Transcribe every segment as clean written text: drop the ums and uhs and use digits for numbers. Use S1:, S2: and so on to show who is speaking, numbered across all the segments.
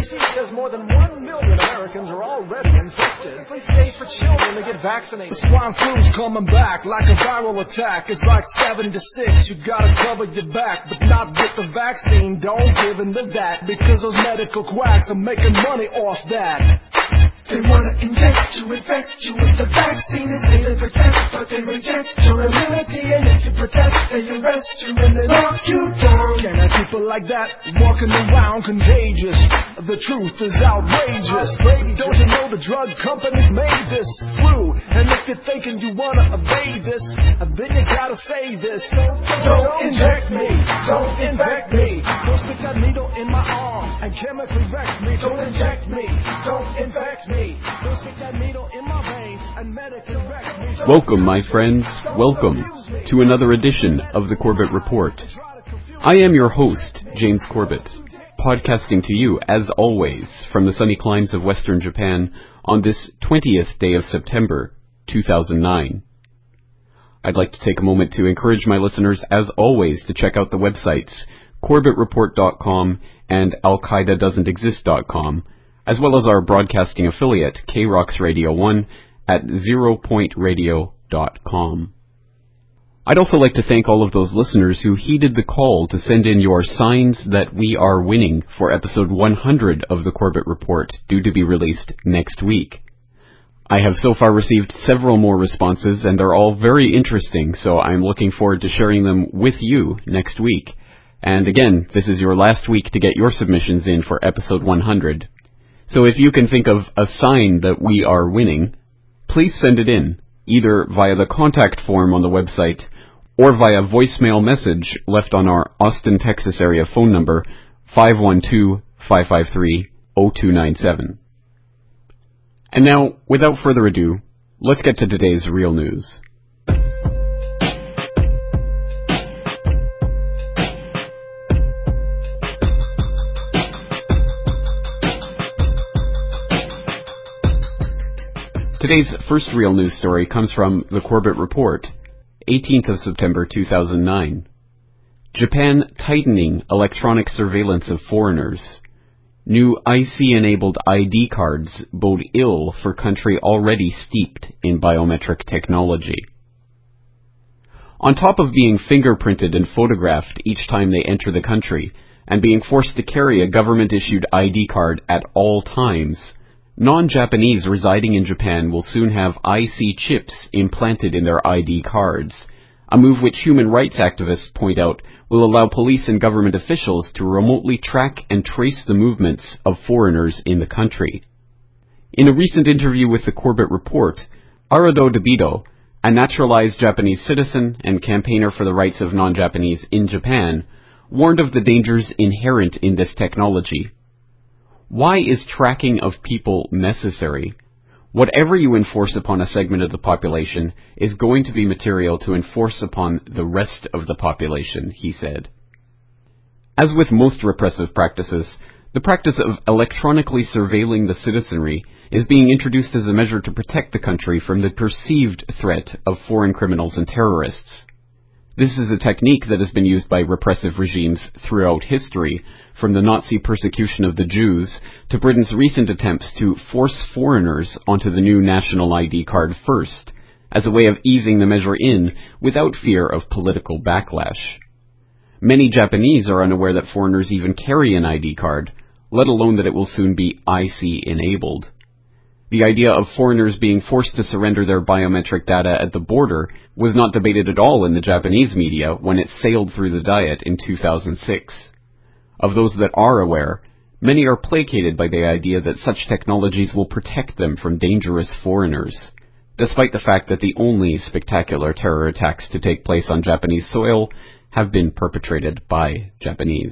S1: CDC says more than 1 million Americans are already infected. Please stay for children to get vaccinated.
S2: The swine flu's coming back like a viral attack. It's like 7 to 6. You gotta cover your back, but not with the vaccine. Don't give in to that, because those medical quacks are making money off that.
S3: They wanna inject you, infect you with the vaccine. They say they protect, but they reject your immunity. And if you protest, they arrest you and they lock you down.
S2: Can't have people like that walking around contagious. The truth is outrageous. Don't you know the drug companies made this flu? And if you're thinking you wanna evade this, then you gotta say this. Don't inject me, don't infect me. Don't stick that needle in my arm and chemically wreck me. Don't inject me, don't infect me. Don't stick that needle in my vein and medically wreck me.
S4: Welcome, my friends. Welcome to another edition of the Corbett Report. I am your host, James Corbett, podcasting to you, as always, from the sunny climes of Western Japan on this 20th day of September, 2009. I'd like to take a moment to encourage my listeners, as always, to check out the websites CorbettReport.com and AlQaedaDoesn'tExist.com, as well as our broadcasting affiliate, KROX Radio 1, at zeropointradio.com. I'd also like to thank all of those listeners who heeded the call to send in your signs that we are winning for episode 100 of the Corbett Report, due to be released next week. I have so far received several more responses, and they're all very interesting, so I'm looking forward to sharing them with you next week. And again, this is your last week to get your submissions in for episode 100. So if you can think of a sign that we are winning, please send it in, either via the contact form on the website or via voicemail message left on our Austin, Texas area phone number, 512-553-0297. And now, without further ado, let's get to today's real news. Today's first real news story comes from the Corbett Report, 18th of September 2009. Japan tightening electronic surveillance of foreigners. New IC-enabled ID cards bode ill for country already steeped in biometric technology. On top of being fingerprinted and photographed each time they enter the country, and being forced to carry a government-issued ID card at all times, non-Japanese residing in Japan will soon have IC chips implanted in their ID cards, a move which human rights activists point out will allow police and government officials to remotely track and trace the movements of foreigners in the country. In a recent interview with the Corbett Report, Arado Debido, a naturalized Japanese citizen and campaigner for the rights of non-Japanese in Japan, warned of the dangers inherent in this technology. Why is tracking of people necessary? Whatever you enforce upon a segment of the population is going to be material to enforce upon the rest of the population, he said. As with most repressive practices, the practice of electronically surveilling the citizenry is being introduced as a measure to protect the country from the perceived threat of foreign criminals and terrorists. This is a technique that has been used by repressive regimes throughout history, from the Nazi persecution of the Jews to Britain's recent attempts to force foreigners onto the new national ID card first, as a way of easing the measure in without fear of political backlash. Many Japanese are unaware that foreigners even carry an ID card, let alone that it will soon be IC-enabled. The idea of foreigners being forced to surrender their biometric data at the border was not debated at all in the Japanese media when it sailed through the Diet in 2006. Of those that are aware, many are placated by the idea that such technologies will protect them from dangerous foreigners, despite the fact that the only spectacular terror attacks to take place on Japanese soil have been perpetrated by Japanese.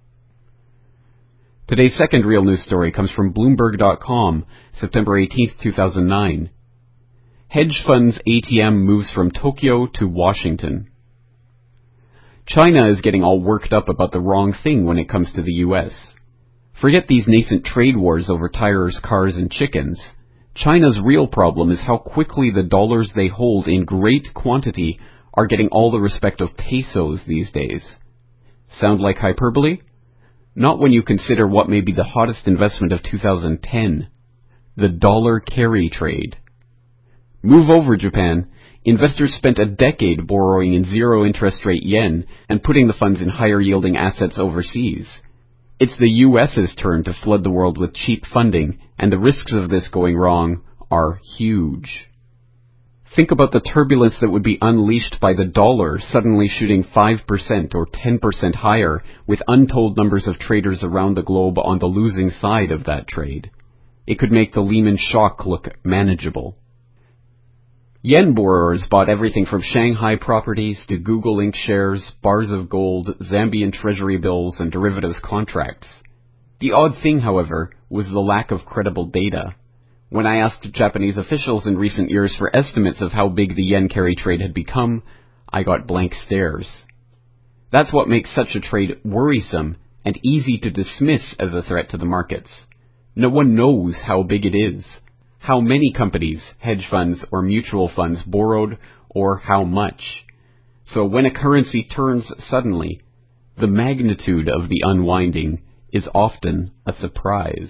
S4: Today's second real news story comes from Bloomberg.com, September 18th, 2009. Hedge funds ATM moves from Tokyo to Washington. China is getting all worked up about the wrong thing when it comes to the U.S. Forget these nascent trade wars over tires, cars, and chickens. China's real problem is how quickly the dollars they hold in great quantity are getting all the respect of pesos these days. Sound like hyperbole? Not when you consider what may be the hottest investment of 2010, the dollar carry trade. Move over, Japan. Investors spent a decade borrowing in zero-interest rate yen and putting the funds in higher-yielding assets overseas. It's the U.S.'s turn to flood the world with cheap funding, and the risks of this going wrong are huge. Think about the turbulence that would be unleashed by the dollar suddenly shooting 5% or 10% higher, with untold numbers of traders around the globe on the losing side of that trade. It could make the Lehman shock look manageable. Yen borrowers bought everything from Shanghai properties to Google Inc. shares, bars of gold, Zambian treasury bills, and derivatives contracts. The odd thing, however, was the lack of credible data. When I asked Japanese officials in recent years for estimates of how big the yen carry trade had become, I got blank stares. That's what makes such a trade worrisome and easy to dismiss as a threat to the markets. No one knows how big it is, how many companies, hedge funds, or mutual funds borrowed, or how much. So when a currency turns suddenly, the magnitude of the unwinding is often a surprise.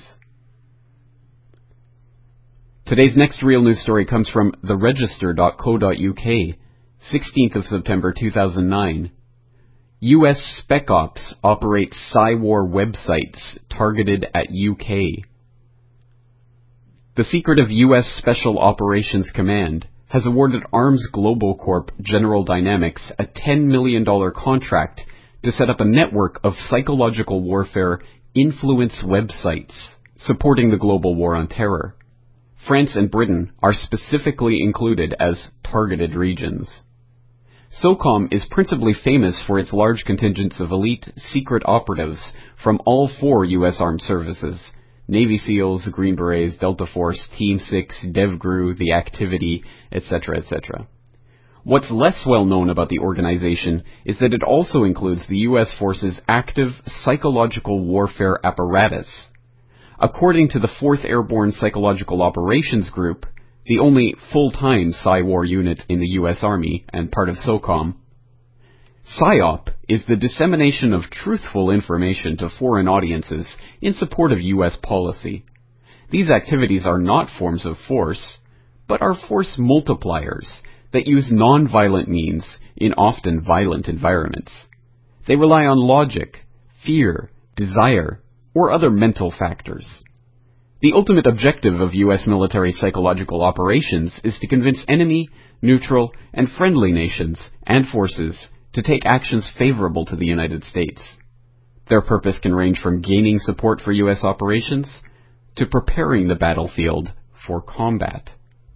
S4: Today's next real news story comes from theregister.co.uk, 16th of September 2009. U.S. Spec Ops operates Psy-War websites targeted at UK. The secret of U.S. Special Operations Command has awarded Arms Global Corp General Dynamics a $10 million contract to set up a network of psychological warfare influence websites supporting the global war on terror. France and Britain are specifically included as targeted regions. SOCOM is principally famous for its large contingents of elite secret operatives from all 4 U.S. Armed Services: Navy SEALs, Green Berets, Delta Force, Team 6, DevGRU, The Activity, etc., etc. What's less well known about the organization is that it also includes the U.S. force's active psychological warfare apparatus. According to the 4th Airborne Psychological Operations Group, the only full-time Psy-War unit in the U.S. Army and part of SOCOM, PSYOP is the dissemination of truthful information to foreign audiences in support of U.S. policy. These activities are not forms of force, but are force multipliers that use non-violent means in often violent environments. They rely on logic, fear, desire, or other mental factors. The ultimate objective of U.S. military psychological operations is to convince enemy, neutral, and friendly nations and forces to take actions favorable to the United States. Their purpose can range from gaining support for U.S. operations to preparing the battlefield for combat.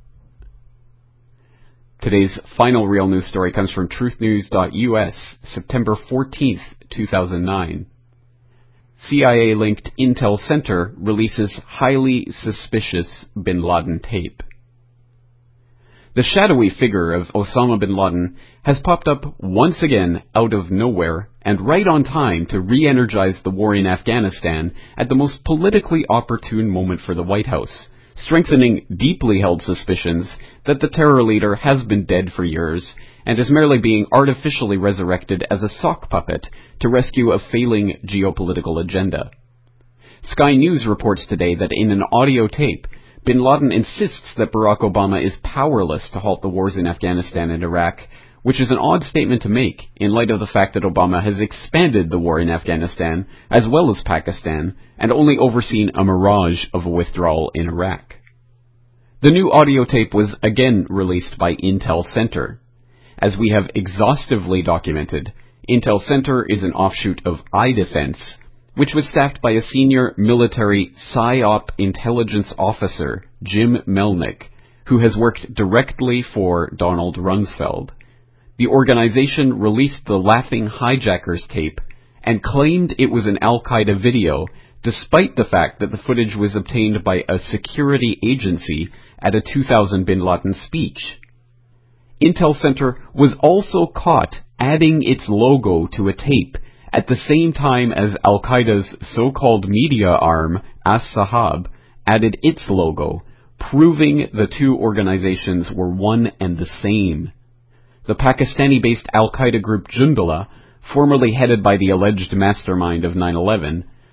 S4: Today's final real news story comes from truthnews.us, September 14th, 2009. CIA-linked Intel Center releases highly suspicious bin Laden tape. The shadowy figure of Osama bin Laden has popped up once again out of nowhere and right on time to re-energize the war in Afghanistan at the most politically opportune moment for the White House, strengthening deeply held suspicions that the terror leader has been dead for years and is merely being artificially resurrected as a sock puppet to rescue a failing geopolitical agenda. Sky News reports today that in an audio tape, bin Laden insists that Barack Obama is powerless to halt the wars in Afghanistan and Iraq, which is an odd statement to make in light of the fact that Obama has expanded the war in Afghanistan as well as Pakistan and only overseen a mirage of a withdrawal in Iraq. The new audio tape was again released by Intel Center. As we have exhaustively documented, Intel Center is an offshoot of iDefense, which was staffed by a senior military PSYOP intelligence officer, Jim Melnick, who has worked directly for Donald Rumsfeld. The organization released the Laughing Hijackers tape and claimed it was an Al-Qaeda video, despite the fact that the footage was obtained by a security agency at a 2000 bin Laden speech. Intel Center was also caught adding its logo to a tape at the same time as Al-Qaeda's so-called media arm, As-Sahab, added its logo, proving the two organizations were one and the same. The Pakistani-based Al-Qaeda group Jundullah, formerly headed by the alleged mastermind of 9/11,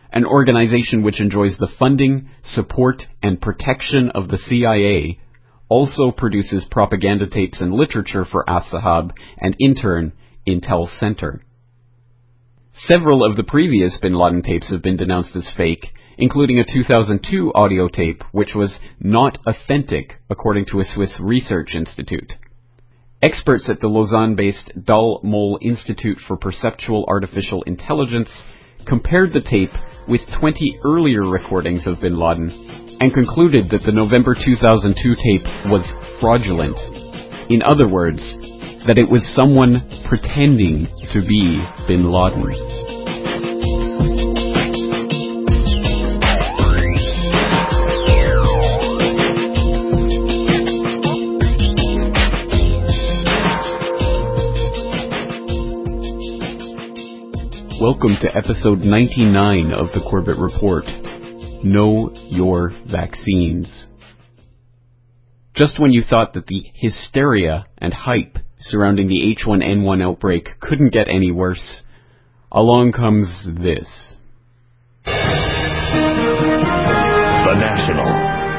S4: an organization which enjoys the funding, support, and protection of the CIA, also produces propaganda tapes and literature for As-Sahab and in turn, Intel Center. Several of the previous bin Laden tapes have been denounced as fake, including a 2002 audio tape which was not authentic, according to a Swiss research institute. Experts at the Lausanne-based Dal Mol Institute for Perceptual Artificial Intelligence compared the tape with 20 earlier recordings of bin Laden and concluded that the November 2002 tape was fraudulent. In other words, that it was someone pretending to be bin Laden. Welcome to episode 99 of the Corbett Report. Know your vaccines. Just when you thought that the hysteria and hype surrounding the H1N1 outbreak couldn't get any worse, along comes this.
S5: The National.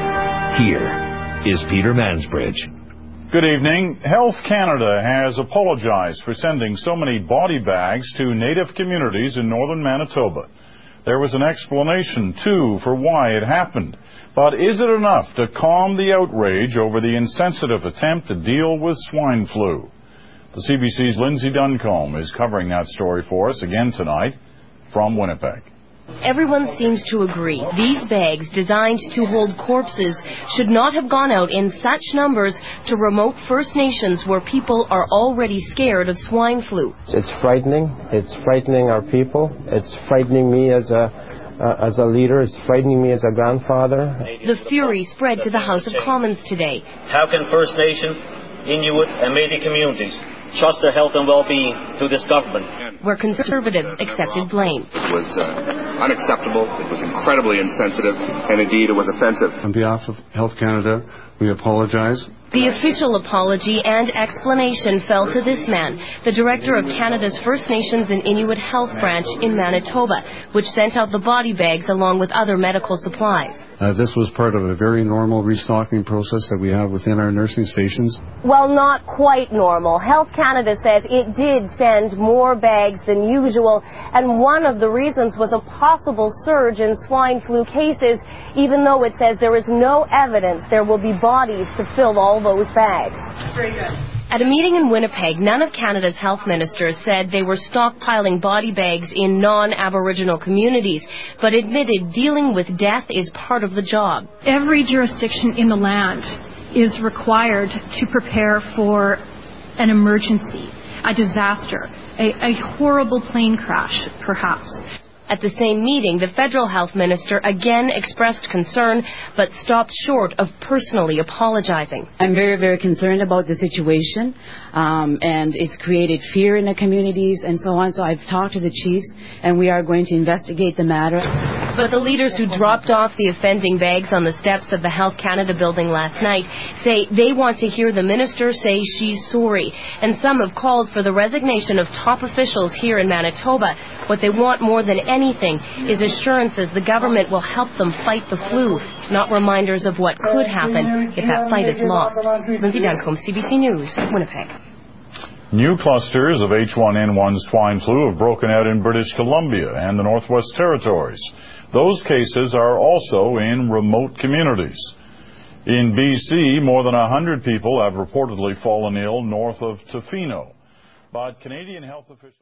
S5: Here is Peter Mansbridge.
S6: Good evening. Health Canada has apologized for sending so many body bags to Native communities in northern Manitoba. There was an explanation, too, for why it happened. But is it enough to calm the outrage over the insensitive attempt to deal with swine flu? The CBC's Lindsay Duncombe is covering that story for us again tonight from Winnipeg.
S7: Everyone seems to agree. These bags, designed to hold corpses, should not have gone out in such numbers to remote First Nations where people are already scared of swine flu.
S8: It's frightening. It's frightening our people. It's frightening me as a leader. It's frightening me as a grandfather.
S7: The fury spread to the House of Commons today.
S9: How can First Nations, Inuit and Métis communities trust their health and well-being to this government?
S7: Where Conservatives accepted blame.
S10: It was unacceptable, it was incredibly insensitive, and indeed it was offensive.
S11: On behalf of Health Canada, we apologize.
S7: The official apology and explanation fell to this man, the director of Canada's First Nations and Inuit Health Branch in Manitoba, which sent out the body bags along with other medical supplies.
S11: This was part of a very normal restocking process that we have within our nursing stations.
S12: Well, not quite normal. Health Canada says it did send more bags than usual, and one of the reasons was a possible surge in swine flu cases, even though it says there is no evidence there will be bodies to fill all those bags.
S7: Very good. At a meeting in Winnipeg, none of Canada's health ministers said they were stockpiling body bags in non-Aboriginal communities, but admitted dealing with death is part of the job.
S13: Every jurisdiction in the land is required to prepare for an emergency, a disaster, a horrible plane crash, perhaps.
S7: At the same meeting, the federal health minister again expressed concern, but stopped short of personally apologizing.
S14: I'm very, very concerned about the situation, and it's created fear in the communities and so on. So I've talked to the chiefs, and we are going to investigate the matter.
S7: But the leaders who dropped off the offending bags on the steps of the Health Canada building last night say they want to hear the minister say she's sorry. And some have called for the resignation of top officials here in Manitoba. What they want more than anything is assurances the government will help them fight the flu, not reminders of what could happen if that fight is lost. Lindsay Duncombe, CBC News, Winnipeg.
S6: New clusters of H1N1 swine flu have broken out in British Columbia and the Northwest Territories. Those cases are also in remote communities. In BC, more than 100 people have reportedly fallen ill north of Tofino. But Canadian health officials...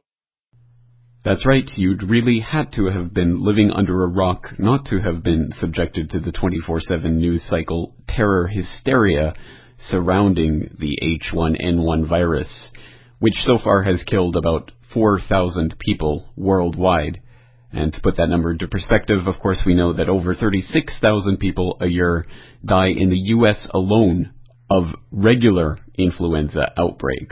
S4: That's right, you'd really had to have been living under a rock not to have been subjected to the 24/7 news cycle terror hysteria surrounding the H1N1 virus, which so far has killed about 4,000 people worldwide. And to put that number into perspective, of course, we know that over 36,000 people a year die in the U.S. alone of regular influenza outbreaks.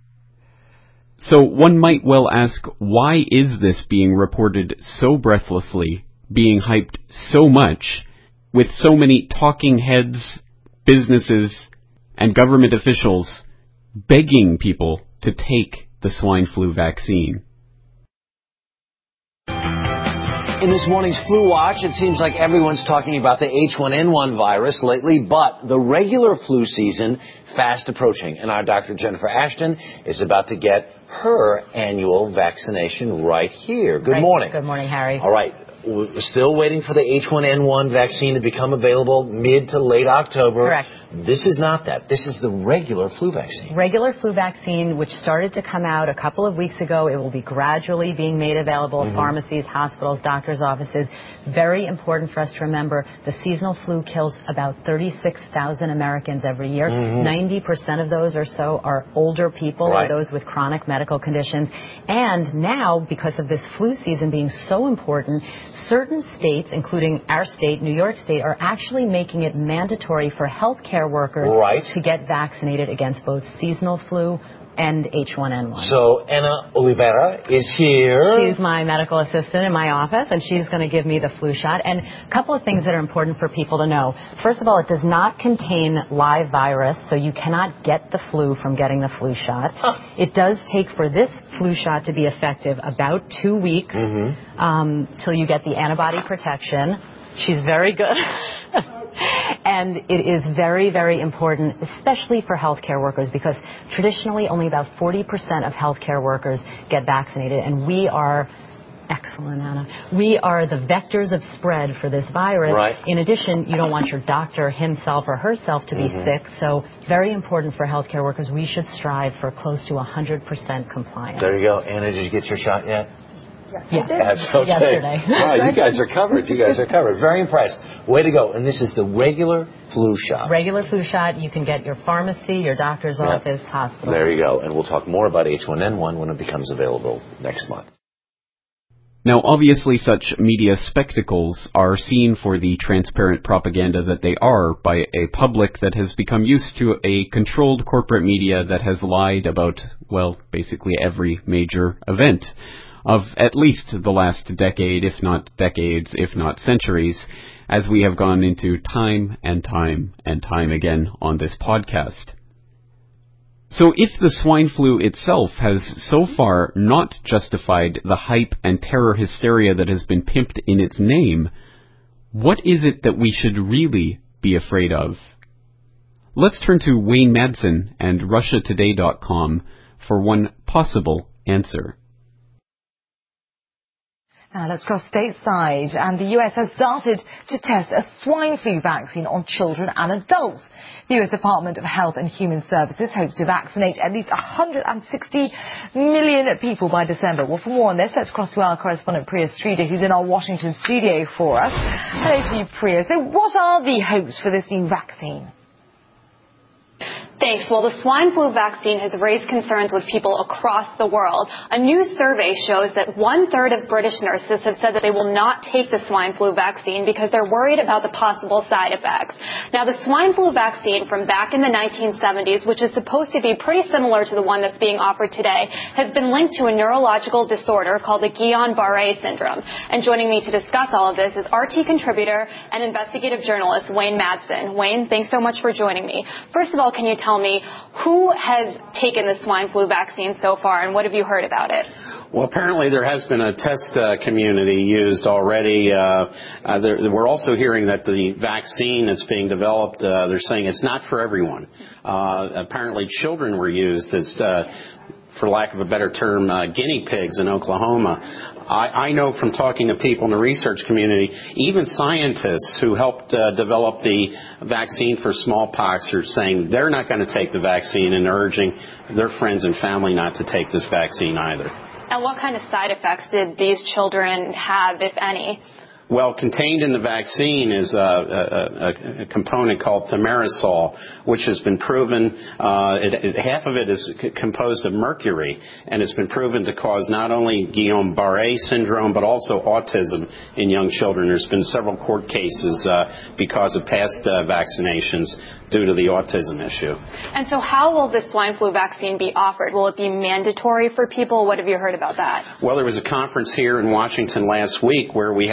S4: So one might well ask, why is this being reported so breathlessly, being hyped so much, with so many talking heads, businesses, and government officials begging people to take the swine flu vaccine?
S15: In this morning's Flu Watch, it seems like everyone's talking about the H1N1 virus lately, but the regular flu season fast approaching. And our Dr. Jennifer Ashton is about to get her annual vaccination right here. Good morning.
S16: Good morning, Harry.
S15: All right. We're still waiting for the H1N1 vaccine to become available mid to late October.
S16: Correct.
S15: This is not that. This is the regular flu vaccine.
S16: Regular flu vaccine, which started to come out a couple of weeks ago. It will be gradually being made available at pharmacies, hospitals, doctors' offices. Very important for us to remember, the seasonal flu kills about 36,000 Americans every year. 90% of those or so are older people or those with chronic medical conditions. And now, because of this flu season being so important, certain states, including our state, New York State, are actually making it mandatory for healthcare workers to get vaccinated against both seasonal flu and H1N1.
S15: So Anna Oliveira is here.
S16: She's my medical assistant in my office, and she's going to give me the flu shot. And a couple of things that are important for people to know. First of all, it does not contain live virus, so you cannot get the flu from getting the flu shot. It does take, for this flu shot to be effective, about 2 weeks till you get the antibody protection. She's very good. And it is very, very important, especially for healthcare workers, because traditionally only about 40% of healthcare workers get vaccinated, and we are excellent, Anna. We are the vectors of spread for this virus. In addition, you don't want your doctor himself or herself to be sick, so very important for healthcare workers. We should strive for close to 100% compliance.
S15: There you go. Anna, did you get your shot yet?
S16: Yes.
S15: That's okay.
S16: Yesterday.
S15: Wow, you guys are covered. You guys are covered. Very impressed. Way to go. And this is the regular flu shot.
S16: Regular flu shot. You can get your pharmacy, your doctor's office, hospital.
S15: There you go. And we'll talk more about H1N1 when it becomes available next month.
S4: Now, obviously, such media spectacles are seen for the transparent propaganda that they are by a public that has become used to a controlled corporate media that has lied about, well, basically every major event of at least the last decade, if not decades, if not centuries, as we have gone into time and time and time again on this podcast. So if the swine flu itself has so far not justified the hype and terror hysteria that has been pimped in its name, what is it that we should really be afraid of? Let's turn to Wayne Madsen and RussiaToday.com for one possible answer.
S17: Now let's cross stateside, and the US has started to test a swine flu vaccine on children and adults. The US Department of Health and Human Services hopes to vaccinate at least 160 million people by December. Well, for more on this, let's cross to our correspondent Priya Sridhar, who's in our Washington studio for us. Hello to you, Priya. So what are the hopes for this new vaccine?
S18: Thanks. Well, the swine flu vaccine has raised concerns with people across the world. A new survey shows that 1/3 of British nurses have said that they will not take the swine flu vaccine because they're worried about the possible side effects. Now, the swine flu vaccine from back in the 1970s, which is supposed to be pretty similar to the one that's being offered today, has been linked to a neurological disorder called the Guillain-Barré syndrome. And joining me to discuss all of this is RT contributor and investigative journalist Wayne Madsen. Wayne, thanks so much for joining me. First of all, can you tell me who has taken the swine flu vaccine so far, and what have you heard about it?
S19: Well, apparently there has been a test community used already. We're also hearing that the vaccine that's being developed, they're saying it's not for everyone. Apparently children were used as, for lack of a better term, guinea pigs in Oklahoma. I know from talking to people in the research community, even scientists who helped develop the vaccine for smallpox are saying they're not going to take the vaccine and urging their friends and family not to take this vaccine either.
S18: And what kind of side effects did these children have, if any?
S19: Well, contained in the vaccine is a component called thimerosal, which has been proven, half of it is composed of mercury, and it's been proven to cause not only Guillain-Barré syndrome, but also autism in young children. There's been several court cases because of past vaccinations due to the autism issue.
S18: And so how will the swine flu vaccine be offered? Will it be mandatory for people? What have you heard about that?
S19: Well, there was a conference here in Washington last week where we have two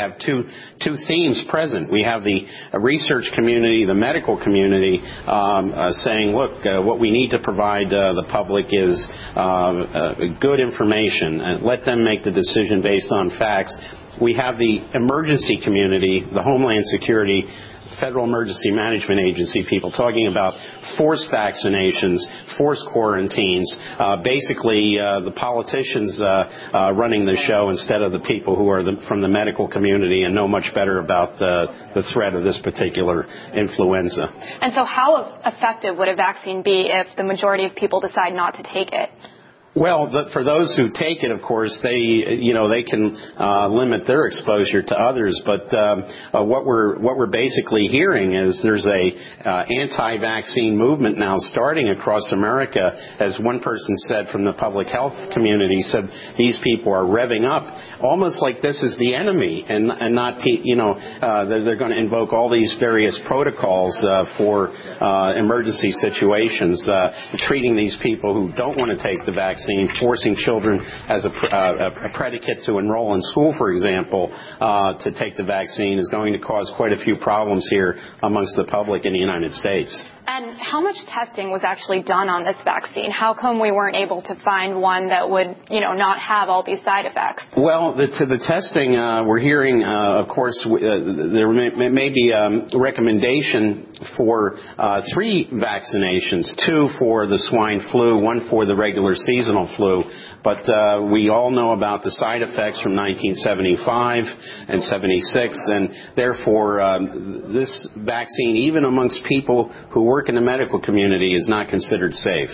S19: two themes present. We have the research community, the medical community, saying, look, what we need to provide the public is good information, and let them make the decision based on facts. We have the emergency community, the Homeland Security, Federal Emergency Management Agency people talking about forced vaccinations, forced quarantines, basically the politicians running the show instead of the people who are from the medical community and know much better about the threat of this particular influenza.
S18: And so how effective would a vaccine be if the majority of people decide not to take it?
S19: Well, for those who take it, of course, they can limit their exposure to others. But what we're basically hearing is there's a anti-vaccine movement now starting across America. As one person said from the public health community, said these people are revving up, almost like this is the enemy, and not they're going to invoke all these various protocols for emergency situations, treating these people who don't want to take the vaccine. Forcing children as a predicate to enroll in school, for example, to take the vaccine is going to cause quite a few problems here amongst the public in the United States.
S18: And how much testing was actually done on this vaccine? How come we weren't able to find one that would, not have all these side effects?
S19: Well, the testing, we're hearing, of course, there may be a recommendation for 3 vaccinations, 2 for the swine flu, 1 for the regular seasonal flu. But we all know about the side effects from 1975 and 76, and therefore this vaccine, even amongst people who work in the medical community, is not considered safe.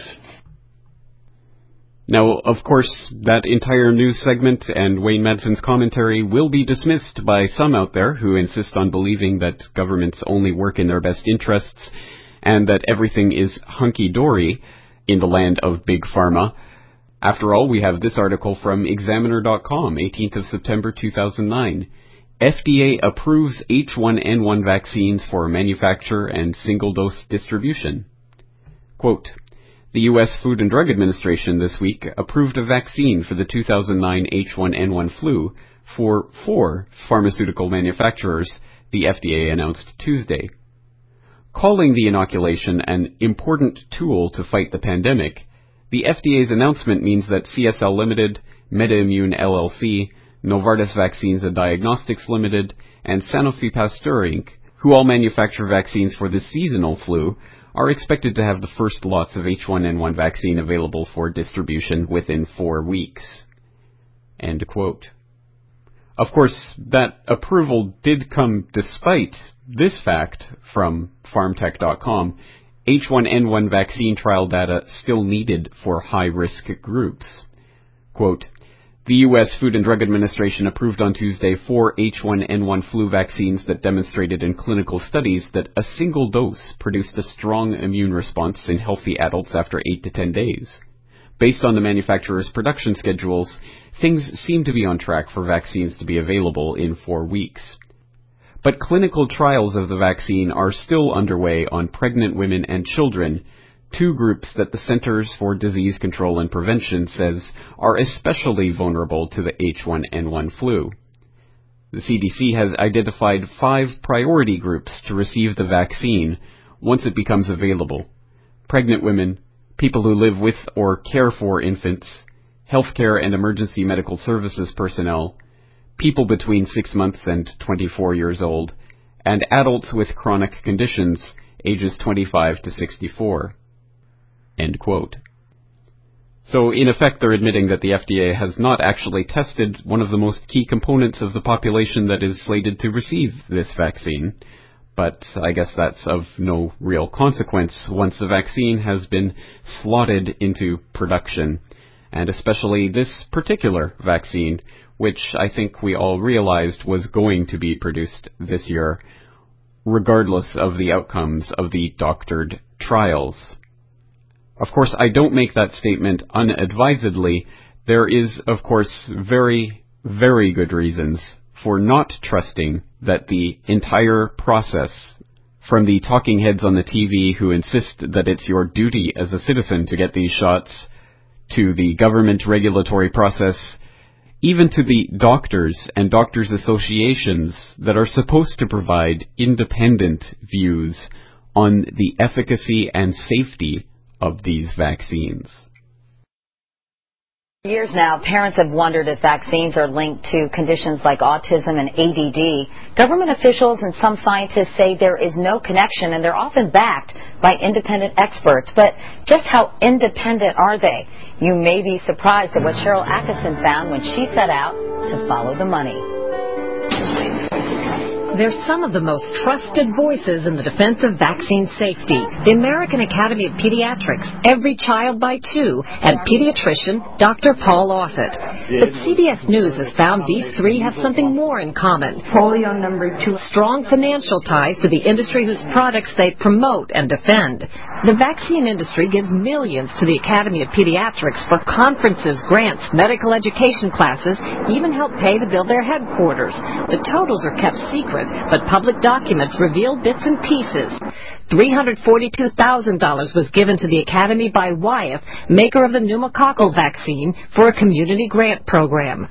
S4: Now, of course, that entire news segment and Wayne Madson's commentary will be dismissed by some out there who insist on believing that governments only work in their best interests and that everything is hunky-dory in the land of Big Pharma. After all, we have this article from Examiner.com, 18th of September 2009. FDA approves H1N1 vaccines for manufacture and single-dose distribution. Quote, the U.S. Food and Drug Administration this week approved a vaccine for the 2009 H1N1 flu for 4 pharmaceutical manufacturers, the FDA announced Tuesday. Calling the inoculation an important tool to fight the pandemic, the FDA's announcement means that CSL Limited, MedImmune LLC, Novartis Vaccines and Diagnostics Limited, and Sanofi Pasteur Inc., who all manufacture vaccines for the seasonal flu, are expected to have the first lots of H1N1 vaccine available for distribution within 4 weeks. End quote. Of course, that approval did come despite this fact from PharmTech.com. H1N1 vaccine trial data still needed for high-risk groups. Quote, the U.S. Food and Drug Administration approved on Tuesday 4 H1N1 flu vaccines that demonstrated in clinical studies that a single dose produced a strong immune response in healthy adults after 8 to 10 days. Based on the manufacturer's production schedules, things seem to be on track for vaccines to be available in 4 weeks. But clinical trials of the vaccine are still underway on pregnant women and children, 2 groups that the Centers for Disease Control and Prevention says are especially vulnerable to the H1N1 flu. The CDC has identified 5 priority groups to receive the vaccine once it becomes available: pregnant women, people who live with or care for infants, healthcare and emergency medical services personnel, people between 6 months and 24 years old, and adults with chronic conditions, ages 25 to 64. End quote. So, in effect, they're admitting that the FDA has not actually tested one of the most key components of the population that is slated to receive this vaccine. But I guess that's of no real consequence once the vaccine has been slotted into production, and especially this particular vaccine, which I think we all realized was going to be produced this year, regardless of the outcomes of the doctored trials. Of course, I don't make that statement unadvisedly. There is, of course, very, very good reasons for not trusting that the entire process, from the talking heads on the TV who insist that it's your duty as a citizen to get these shots, to the government regulatory process, even to the doctors and doctors' associations that are supposed to provide independent views on the efficacy and safety of these vaccines.
S20: For years now, parents have wondered if vaccines are linked to conditions like autism and ADD. Government officials and some scientists say there is no connection, and they're often backed by independent experts. But just how independent are they? You may be surprised at what Cheryl Atkinson found when she set out to follow the money.
S21: They're some of the most trusted voices in the defense of vaccine safety. The American Academy of Pediatrics, Every Child by Two, and pediatrician Dr. Paul Offit. But CBS News has found these three have something more in common. Polio number 2. Strong financial ties to the industry whose products they promote and defend. The vaccine industry gives millions to the Academy of Pediatrics for conferences, grants, medical education classes, even help pay to build their headquarters. The totals are kept secret, but public documents reveal bits and pieces. $342,000 was given to the Academy by Wyeth, maker of the pneumococcal vaccine, for a community grant program.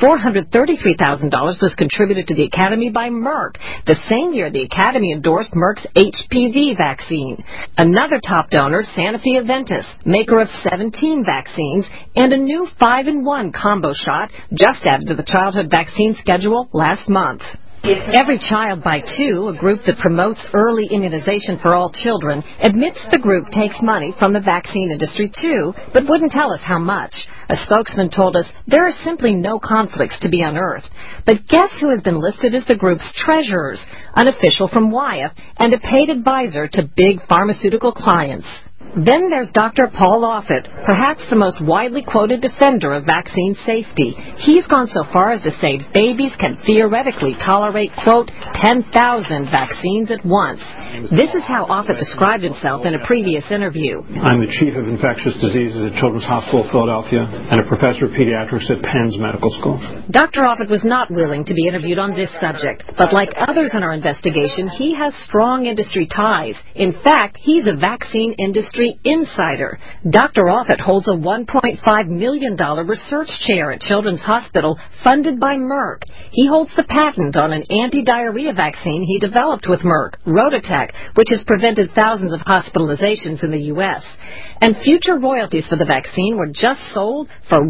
S21: $433,000 was contributed to the Academy by Merck, the same year the Academy endorsed Merck's HPV vaccine. Another top donor, Sanofi Aventis, maker of 17 vaccines, and a new 5-in-1 combo shot just added to the childhood vaccine schedule last month. Every Child by Two, a group that promotes early immunization for all children, admits the group takes money from the vaccine industry too, but wouldn't tell us how much. A spokesman told us there are simply no conflicts to be unearthed. But guess who has been listed as the group's treasurers? An official from Wyeth and a paid advisor to big pharmaceutical clients. Then there's Dr. Paul Offit, perhaps the most widely quoted defender of vaccine safety. He's gone so far as to say babies can theoretically tolerate, quote, 10,000 vaccines at once. This is how Offit described himself in a previous interview.
S22: I'm the Chief of Infectious Diseases at Children's Hospital of Philadelphia and a Professor of Pediatrics at Penn's Medical School.
S21: Dr. Offit was not willing to be interviewed on this subject, but like others in our investigation, he has strong industry ties. In fact, he's a vaccine industry insider. Dr. Offit holds a $1.5 million research chair at Children's Hospital funded by Merck. He holds the patent on an anti-diarrhea vaccine he developed with Merck, Rototec, which has prevented thousands of hospitalizations in the U.S. And future royalties for the vaccine were just sold for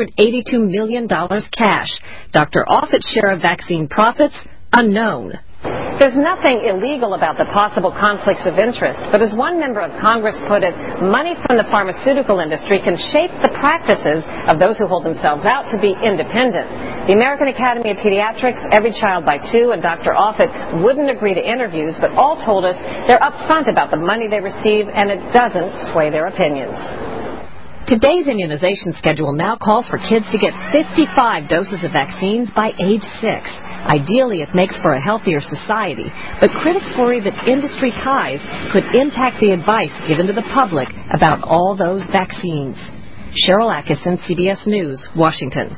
S21: $182 million cash. Dr. Offit's share of vaccine profits, unknown.
S23: There's nothing illegal about the possible conflicts of interest, but as one member of Congress put it, money from the pharmaceutical industry can shape the practices of those who hold themselves out to be independent. The American Academy of Pediatrics, Every Child by Two, and Dr. Offit wouldn't agree to interviews, but all told us they're upfront about the money they receive, and it doesn't sway their opinions.
S21: Today's immunization schedule now calls for kids to get 55 doses of vaccines by age 6. Ideally, it makes for a healthier society, but critics worry that industry ties could impact the advice given to the public about all those vaccines. Cheryl Atkinson, CBS News, Washington.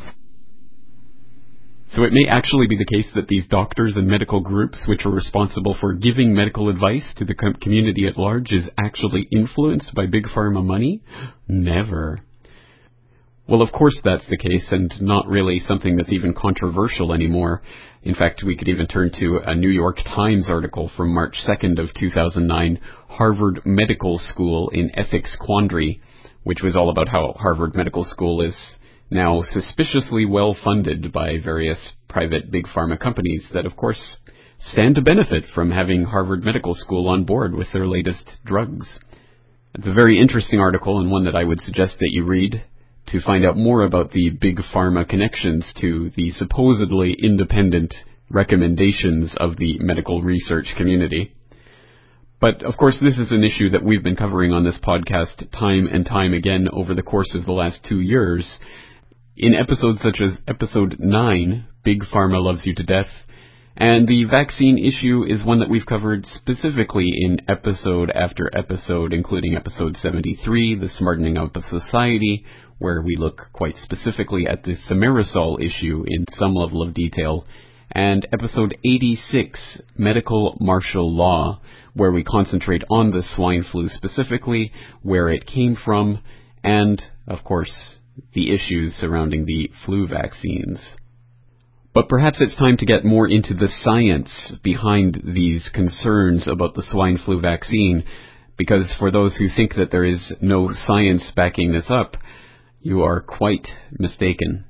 S4: So it may actually be the case that these doctors and medical groups, which are responsible for giving medical advice to the community at large, is actually influenced by big pharma money? Never. Well, of course that's the case, and not really something that's even controversial anymore. In fact, we could even turn to a New York Times article from March 2nd of 2009, Harvard Medical School in Ethics Quandary, which was all about how Harvard Medical School is now suspiciously well funded by various private big pharma companies that, of course, stand to benefit from having Harvard Medical School on board with their latest drugs. It's a very interesting article, and one that I would suggest that you read to find out more about the big pharma connections to the supposedly independent recommendations of the medical research community. But, of course, this is an issue that we've been covering on this podcast time and time again over the course of the last 2 years. In episodes such as Episode 9, Big Pharma Loves You to Death, and the vaccine issue is one that we've covered specifically in episode after episode, including Episode 73, The Smartening Up of Society, where we look quite specifically at the thimerosal issue in some level of detail, and Episode 86, Medical Martial Law, where we concentrate on the swine flu specifically, where it came from, and, of course, the issues surrounding the flu vaccines. But perhaps it's time to get more into the science behind these concerns about the swine flu vaccine, because for those who think that there is no science backing this up, you are quite mistaken.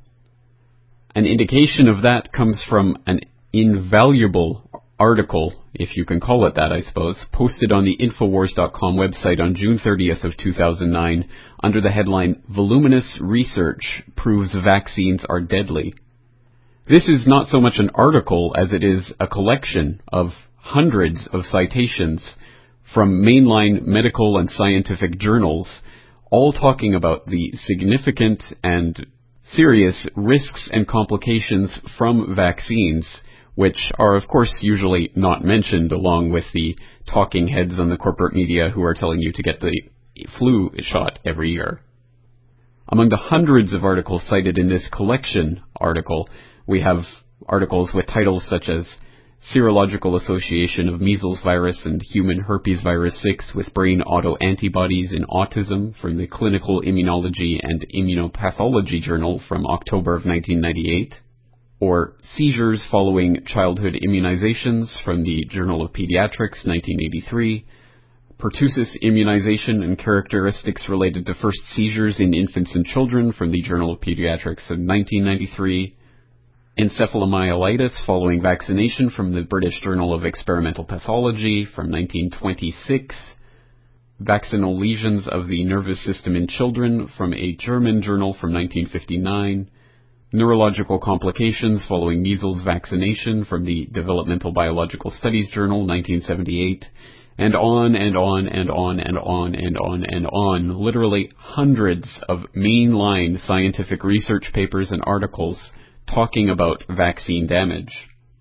S4: An indication of that comes from an invaluable article, if you can call it that, I suppose, posted on the Infowars.com website on June 30th of 2009 under the headline, "Voluminous Research Proves Vaccines Are Deadly." This is not so much an article as it is a collection of hundreds of citations from mainline medical and scientific journals, all talking about the significant and serious risks and complications from vaccines, which are, of course, usually not mentioned along with the talking heads on the corporate media who are telling you to get the flu shot every year. Among the hundreds of articles cited in this collection article, we have articles with titles such as Serological Association of Measles Virus and Human Herpes Virus 6 with Brain Autoantibodies in Autism from the Clinical Immunology and Immunopathology Journal from October of 1998, or Seizures Following Childhood Immunizations from the Journal of Pediatrics, 1983, Pertussis Immunization and Characteristics Related to First Seizures in Infants and Children from the Journal of Pediatrics of 1993, Encephalomyelitis Following Vaccination from the British Journal of Experimental Pathology from 1926, Vaccinal Lesions of the Nervous System in Children from a German journal from 1959, Neurological Complications Following Measles Vaccination from the Developmental Biological Studies Journal, 1978, and on and on and on and on and on and on. Literally hundreds of mainline scientific research papers and articles talking about vaccine damage.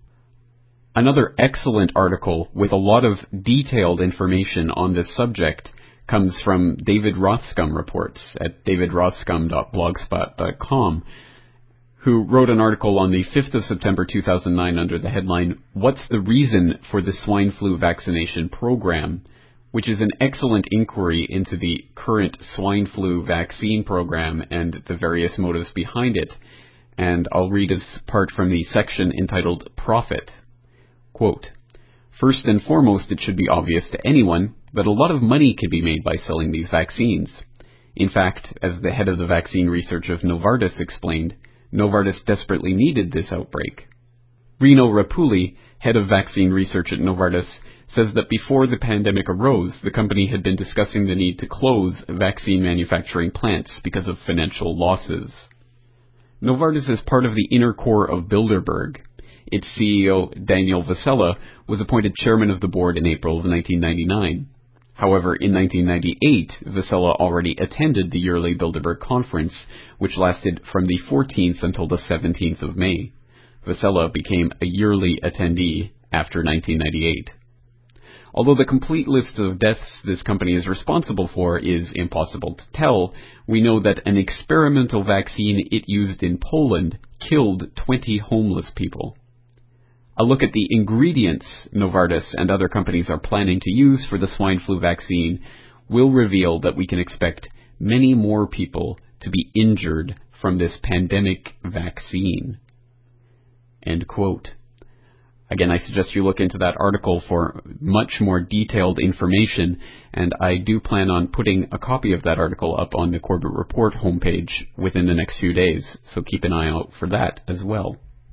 S4: Another excellent article with a lot of detailed information on this subject comes from David Rothscum Reports at davidrothscum.blogspot.com, who wrote an article on the 5th of September 2009 under the headline, "What's the Reason for the Swine Flu Vaccination Program?" which is an excellent inquiry into the current swine flu vaccine program and the various motives behind it. And I'll read as part from the section entitled Profit. Quote, "First and foremost, it should be obvious to anyone that a lot of money can be made by selling these vaccines. In fact, as the head of the vaccine research of Novartis explained, Novartis desperately needed this outbreak. Rino Rapulli, head of vaccine research at Novartis, says that before the pandemic arose, the company had been discussing the need to close vaccine manufacturing plants because of financial losses. Novartis is part of the inner core of Bilderberg. Its CEO, Daniel Vasella, was appointed chairman of the board in April of 1999. However, in 1998, Vasella already attended the yearly Bilderberg conference, which lasted from the 14th until the 17th of May. Vasella became a yearly attendee after 1998. Although the complete list of deaths this company is responsible for is impossible to tell, we know that an experimental vaccine it used in Poland killed 20 homeless people. A look at the ingredients Novartis and other companies are planning to use for the swine flu vaccine will reveal that we can expect many more people to be injured from this pandemic vaccine." End quote. Again, I suggest you look into that article for much more detailed information, and I do plan on putting a copy of that article up on the Corbett Report homepage within the next few days, so keep an eye out for that as well.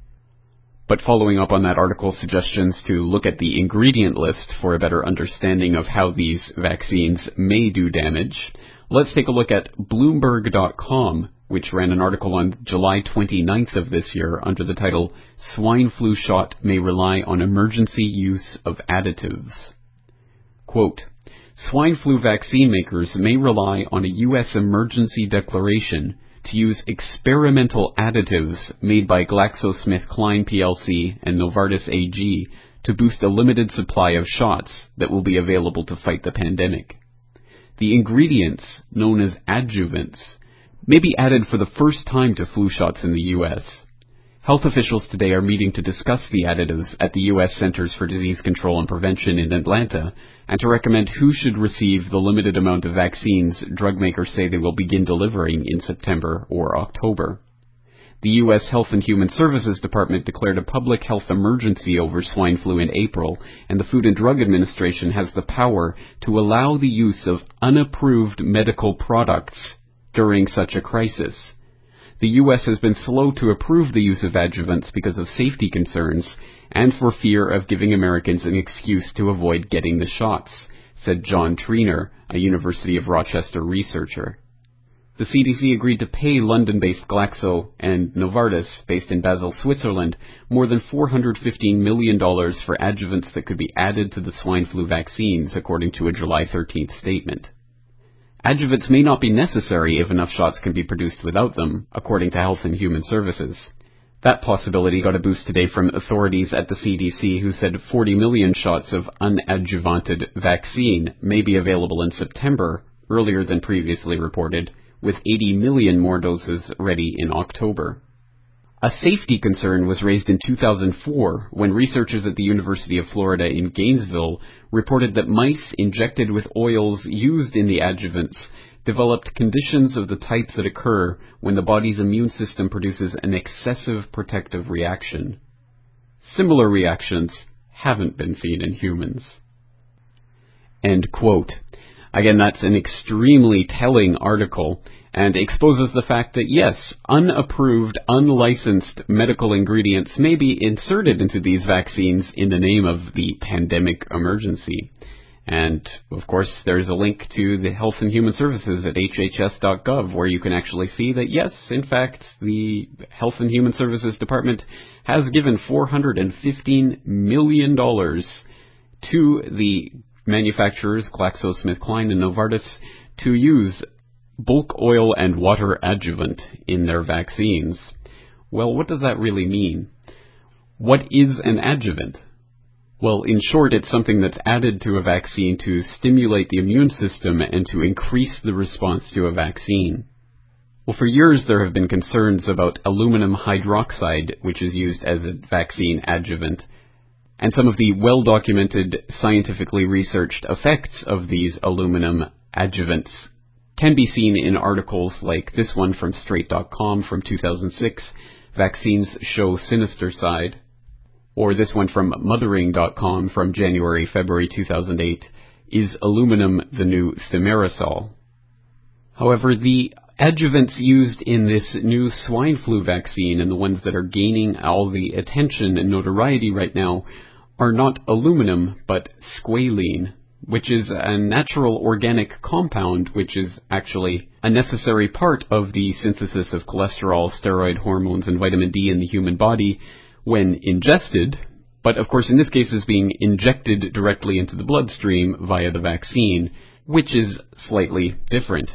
S4: But following up on that article's suggestions to look at the ingredient list for a better understanding of how these vaccines may do damage, let's take a look at Bloomberg.com, which ran an article on July 29th of this year under the title, "Swine Flu Shot May Rely on Emergency Use of Additives." Quote, "Swine flu vaccine makers may rely on a U.S. emergency declaration to use experimental additives made by GlaxoSmithKline plc and Novartis AG to boost a limited supply of shots that will be available to fight the pandemic. The ingredients, known as adjuvants, may be added for the first time to flu shots in the U.S. Health officials today are meeting to discuss the additives at the U.S. Centers for Disease Control and Prevention in Atlanta and to recommend who should receive the limited amount of vaccines drug makers say they will begin delivering in September or October. The U.S. Health and Human Services Department declared a public health emergency over swine flu in April, and the Food and Drug Administration has the power to allow the use of unapproved medical products during such a crisis. The U.S. has been slow to approve the use of adjuvants because of safety concerns and for fear of giving Americans an excuse to avoid getting the shots, said John Triner, a University of Rochester researcher. The CDC agreed to pay London-based Glaxo and Novartis, based in Basel, Switzerland, more than $415 million for adjuvants that could be added to the swine flu vaccines, according to a July 13th statement. Adjuvants may not be necessary if enough shots can be produced without them, according to Health and Human Services. That possibility got a boost today from authorities at the CDC, who said 40 million shots of unadjuvanted vaccine may be available in September, earlier than previously reported, with 80 million more doses ready in October. A safety concern was raised in 2004 when researchers at the University of Florida in Gainesville reported that mice injected with oils used in the adjuvants developed conditions of the type that occur when the body's immune system produces an excessive protective reaction. Similar reactions haven't been seen in humans. End quote. Again, that's an extremely telling article and exposes the fact that, yes, unapproved, unlicensed medical ingredients may be inserted into these vaccines in the name of the pandemic emergency. And, of course, there's a link to the Health and Human Services at hhs.gov where you can actually see that, yes, in fact, the Health and Human Services Department has given $415 million to the manufacturers, GlaxoSmithKline and Novartis, to use bulk oil and water adjuvant in their vaccines. Well, what does that really mean? What is an adjuvant? Well, in short, it's something that's added to a vaccine to stimulate the immune system and to increase the response to a vaccine. Well, for years there have been concerns about aluminum hydroxide, which is used as a vaccine adjuvant, and some of the well-documented, scientifically researched effects of these aluminum adjuvants can be seen in articles like this one from Straight.com from 2006, Vaccines Show Sinister Side, or this one from Mothering.com from January-February 2008, Is Aluminum the New Thimerosal? However, the adjuvants used in this new swine flu vaccine and the ones that are gaining all the attention and notoriety right now are not aluminum, but squalene, which is a natural organic compound which is actually a necessary part of the synthesis of cholesterol, steroid hormones, and vitamin D in the human body when ingested, but of course in this case is being injected directly into the bloodstream via the vaccine, which is slightly different.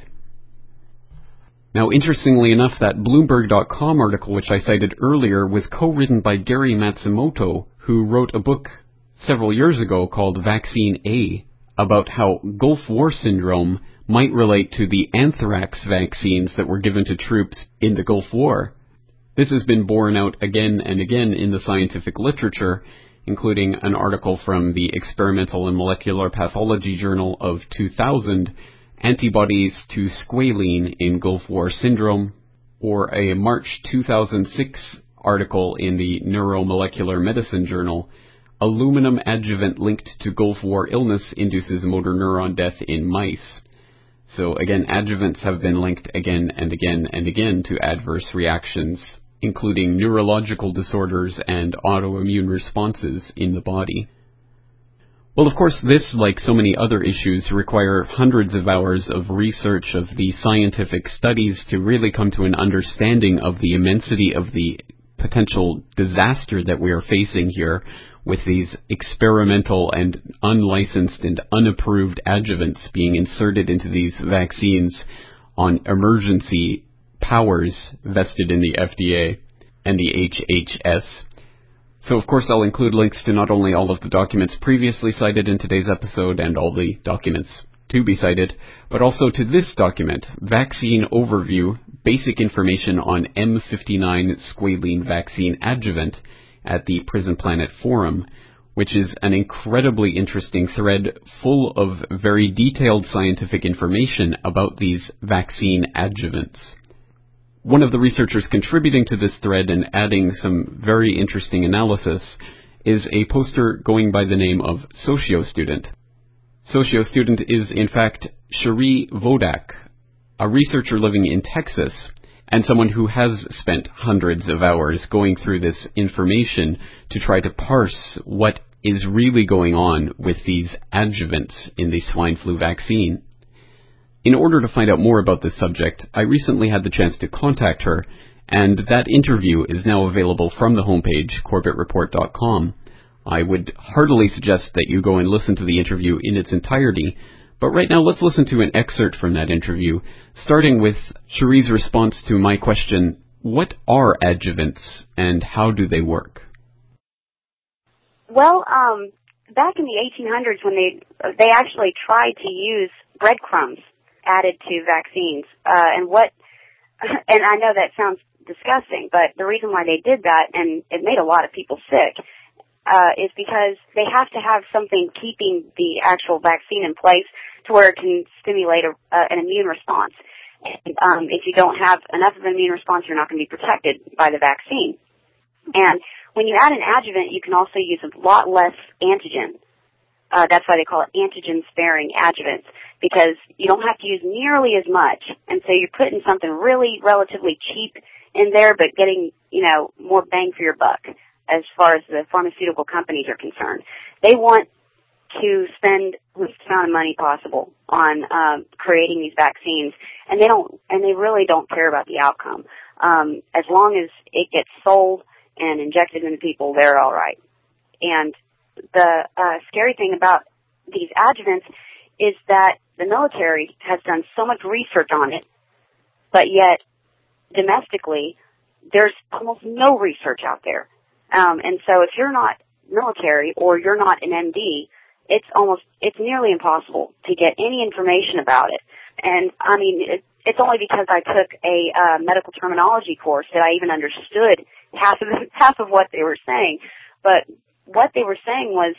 S4: Now, interestingly enough, that Bloomberg.com article which I cited earlier was co-written by Gary Matsumoto, who wrote a book several years ago called Vaccine A, about how Gulf War syndrome might relate to the anthrax vaccines that were given to troops in the Gulf War. This has been borne out again and again in the scientific literature, including an article from the Experimental and Molecular Pathology Journal of 2000, Antibodies to Squalene in Gulf War Syndrome, or a March 2006 article in the Neuromolecular Medicine Journal, Aluminum adjuvant linked to Gulf War illness induces motor neuron death in mice. So again, adjuvants have been linked again and again and again to adverse reactions, including neurological disorders and autoimmune responses in the body. Well, of course, this, like so many other issues, require hundreds of hours of research of the scientific studies to really come to an understanding of the immensity of the potential disaster that we are facing here with these experimental and unlicensed and unapproved adjuvants being inserted into these vaccines on emergency powers vested in the FDA and the HHS. So, of course, I'll include links to not only all of the documents previously cited in today's episode and all the documents to be cited, but also to this document, Vaccine Overview, Basic Information on M59 Squalene Vaccine Adjuvant at the Prison Planet Forum, which is an incredibly interesting thread full of very detailed scientific information about these vaccine adjuvants. One of the researchers contributing to this thread and adding some very interesting analysis is a poster going by the name of SocioStudent. SocioStudent is, in fact, Cherie Vodak, a researcher living in Texas, and someone who has spent hundreds of hours going through this information to try to parse what is really going on with these adjuvants in the swine flu vaccine. In order to find out more about this subject, I recently had the chance to contact her, and that interview is now available from the homepage, corbettreport.com. I would heartily suggest that you go and listen to the interview in its entirety, but right now let's listen to an excerpt from that interview, starting with Cherie's response to my question, what are adjuvants and how do they work?
S1: Well, back in the 1800s when they actually tried to use breadcrumbs added to vaccines, and I know that sounds disgusting, but the reason why they did that, and it made a lot of people sick, is because they have to have something keeping the actual vaccine in place to where it can stimulate an immune response. And, if you don't have enough of an immune response, you're not going to be protected by the vaccine. And when you add an adjuvant, you can also use a lot less antigen. That's why they call it antigen-sparing adjuvants, because you don't have to use nearly as much. And so you're putting something really relatively cheap in there, but getting, more bang for your buck as far as the pharmaceutical companies are concerned. They want to spend the least amount of money possible on creating these vaccines, and they really don't care about the outcome. As long as it gets sold and injected into people, they're all right. And the scary thing about these adjuvants is that the military has done so much research on it, but yet domestically there's almost no research out there. And so if you're not military or you're not an MD, it's nearly impossible to get any information about it. And I mean, it's only because I took a medical terminology course that I even understood half of what they were saying. But what they were saying was,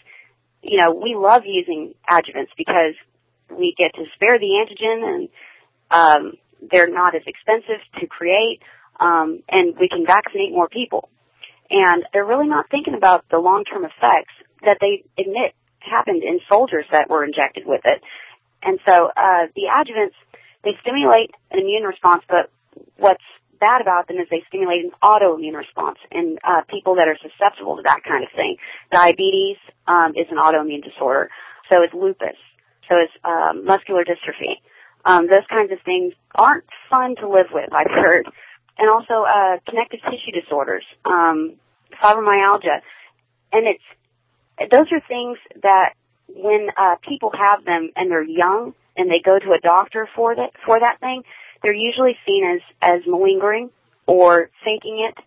S1: we love using adjuvants because we get to spare the antigen and they're not as expensive to create, and we can vaccinate more people. And they're really not thinking about the long-term effects that they admit happened in soldiers that were injected with it. And so the adjuvants, they stimulate an immune response, but what's bad about them is they stimulate an autoimmune response in people that are susceptible to that kind of thing. Diabetes is an autoimmune disorder. So is lupus. So is muscular dystrophy. Those kinds of things aren't fun to live with, I've heard. And also connective tissue disorders, fibromyalgia. And those are things that when people have them and they're young and they go to a doctor for that thing, they're usually seen as malingering or faking it.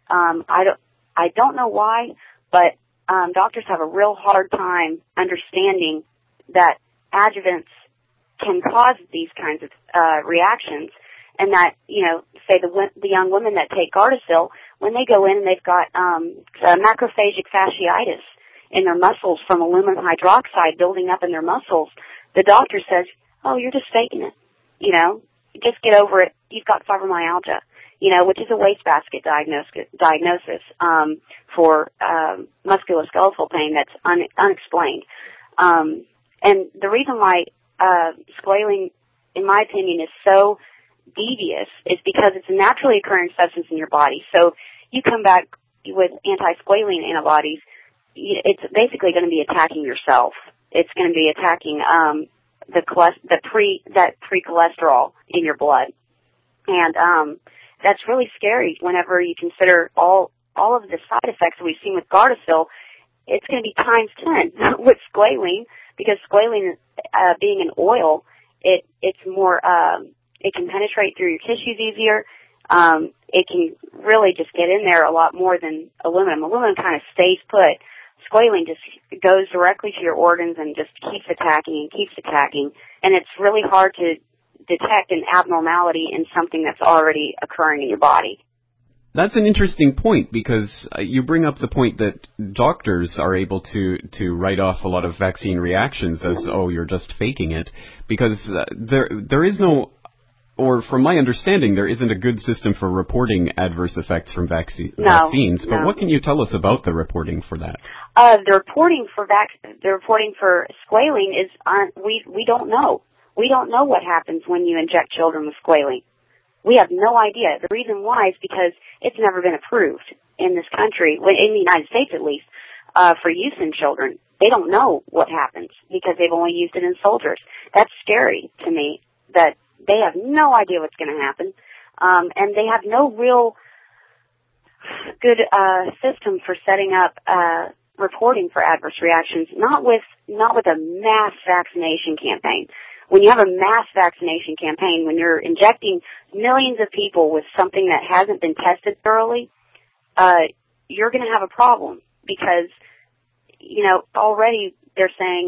S1: I don't know why, but doctors have a real hard time understanding that adjuvants can cause these kinds of reactions, and that, say the young women that take Gardasil, when they go in and they've got macrophagic fasciitis in their muscles from aluminum hydroxide building up in their muscles, the doctor says, "Oh, you're just faking it. Just get over it. You've got fibromyalgia," which is a wastebasket diagnosis for musculoskeletal pain that's unexplained. And the reason why squalene, in my opinion, is so devious is because it's a naturally occurring substance in your body. So you come back with anti-squalene antibodies, it's basically going to be attacking yourself. It's going to be attacking that pre-cholesterol in your blood. And that's really scary whenever you consider all of the side effects that we've seen with Gardasil. It's going to be times 10 with squalene, because squalene, being an oil, it's more, it can penetrate through your tissues easier. It can really just get in there a lot more than aluminum. Aluminum kind of stays put. squalene just goes directly to your organs and just keeps attacking, and it's really hard to detect an abnormality in something that's already occurring in your body.
S4: That's an interesting point, because you bring up the point that doctors are able to write off a lot of vaccine reactions as, oh, you're just faking it, because there is no, or from my understanding, there isn't a good system for reporting adverse effects from vaccines. But what can you tell us about the reporting for that?
S1: The reporting for squalene is we don't know. We don't know what happens when you inject children with squalene. We have no idea. The reason why is because it's never been approved in this country, in the United States at least, for use in children. They don't know what happens because they've only used it in soldiers. That's scary to me, that they have no idea what's going to happen, and they have no real good system for setting up reporting for adverse reactions. Not with a mass vaccination campaign. When you have a mass vaccination campaign, when you're injecting millions of people with something that hasn't been tested thoroughly, you're going to have a problem, because, already they're saying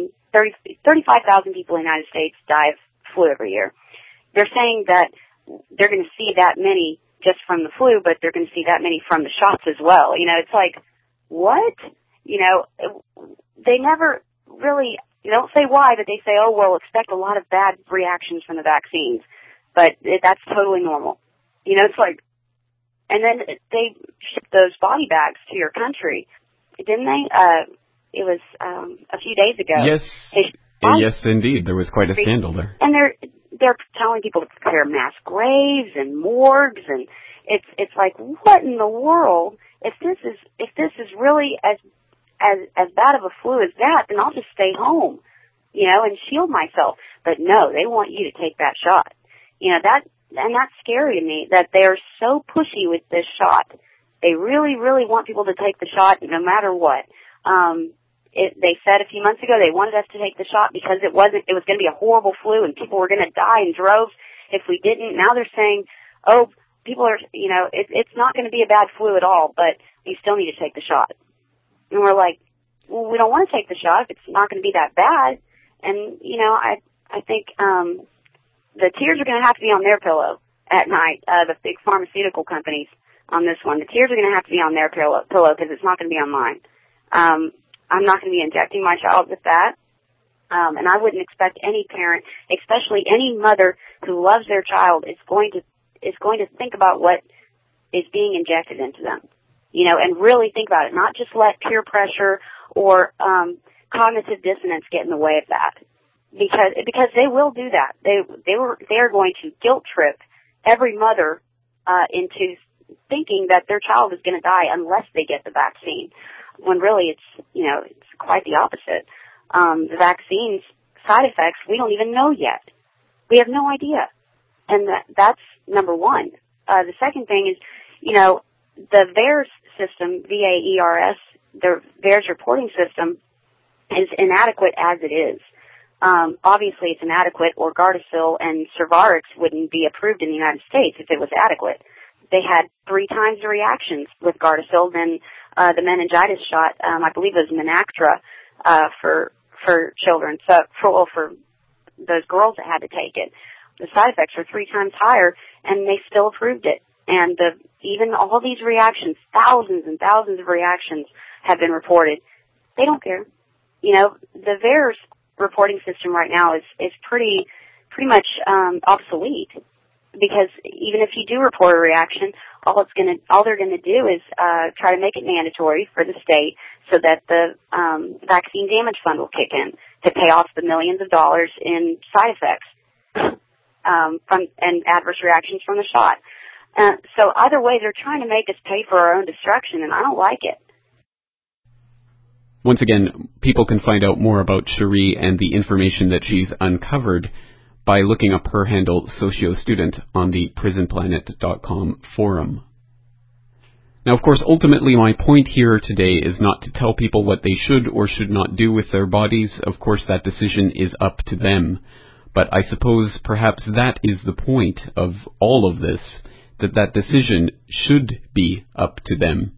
S1: 35,000 people in the United States die of flu every year. They're saying that they're going to see that many just from the flu, but they're going to see that many from the shots as well. It's like, what? They never really... They don't say why, but they say, oh, well, expect a lot of bad reactions from the vaccines. But that's totally normal. It's like, and then they shipped those body bags to your country, didn't they? It was a few days ago.
S4: Yes, yes, indeed. There was quite a scandal there. And
S1: they're telling people to prepare mass graves and morgues, and it's like, what in the world? If this is really as bad of a flu as that, then I'll just stay home, and shield myself. But no, they want you to take that shot. That's scary to me, that they're so pushy with this shot. They really, really want people to take the shot no matter what. They said a few months ago they wanted us to take the shot because it was going to be a horrible flu and people were going to die in droves if we didn't. Now they're saying, oh, people are, it's not going to be a bad flu at all, but you still need to take the shot. And we're like, well, we don't want to take the shot if it's not going to be that bad. And, I think the tears are going to have to be on their pillow at night, the big pharmaceutical companies on this one. The tears are going to have to be on their pillow because it's not going to be on mine. I'm not going to be injecting my child with that. And I wouldn't expect any parent, especially any mother who loves their child, is going to think about what is being injected into them. And really think about it, not just let peer pressure or cognitive dissonance get in the way of that, because they will do that. They are going to guilt trip every mother into thinking that their child is going to die unless they get the vaccine, when really it's quite the opposite. The vaccine's side effects we don't even know yet. We have no idea, and that's number one. The second thing is, the VAERS system, VAERS, the VAERS reporting system, is inadequate as it is. Obviously, it's inadequate, or Gardasil and Cervarix wouldn't be approved in the United States if it was adequate. They had 3 times the reactions with Gardasil than the meningitis shot. I believe it was Menactra for children, for those girls that had to take it. The side effects are 3 times higher, and they still approved it. And even all these reactions, thousands and thousands of reactions have been reported. They don't care. The VAERS reporting system right now is pretty much obsolete, because even if you do report a reaction, all they're gonna do is try to make it mandatory for the state so that the vaccine damage fund will kick in to pay off the millions of dollars in side effects and adverse reactions from the shot. So either way, they're trying to make us pay for our own destruction, and I don't like it.
S4: Once again, people can find out more about Cherie and the information that she's uncovered by looking up her handle, SocioStudent, on the PrisonPlanet.com forum. Now, of course, ultimately my point here today is not to tell people what they should or should not do with their bodies. Of course, that decision is up to them. But I suppose perhaps that is the point of all of this, that decision should be up to them.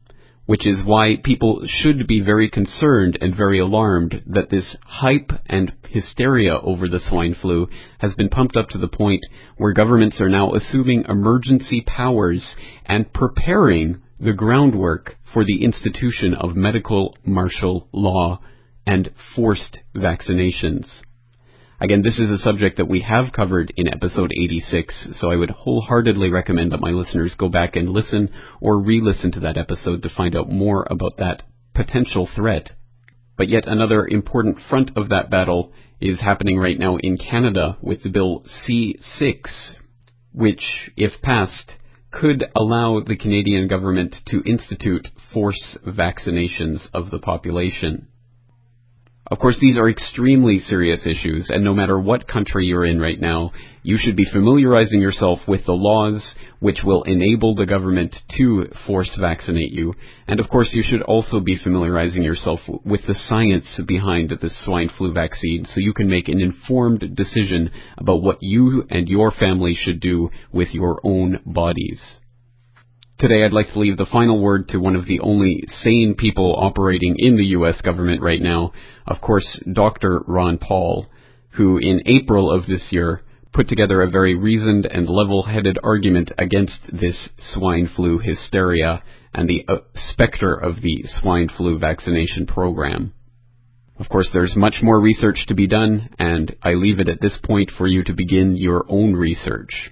S4: which is why people should be very concerned and very alarmed that this hype and hysteria over the swine flu has been pumped up to the point where governments are now assuming emergency powers and preparing the groundwork for the institution of medical martial law and forced vaccinations. Again, this is a subject that we have covered in episode 86, so I would wholeheartedly recommend that my listeners go back and listen or re-listen to that episode to find out more about that potential threat. But yet another important front of that battle is happening right now in Canada with the Bill C-6, which, if passed, could allow the Canadian government to institute forced vaccinations of the population. Of course, these are extremely serious issues, and no matter what country you're in right now, you should be familiarizing yourself with the laws which will enable the government to force vaccinate you. And of course, you should also be familiarizing yourself with the science behind the swine flu vaccine so you can make an informed decision about what you and your family should do with your own bodies. Today, I'd like to leave the final word to one of the only sane people operating in the U.S. government right now, of course, Dr. Ron Paul, who in April of this year put together a very reasoned and level-headed argument against this swine flu hysteria and the specter of the swine flu vaccination program. Of course, there's much more research to be done, and I leave it at this point for you to begin your own research.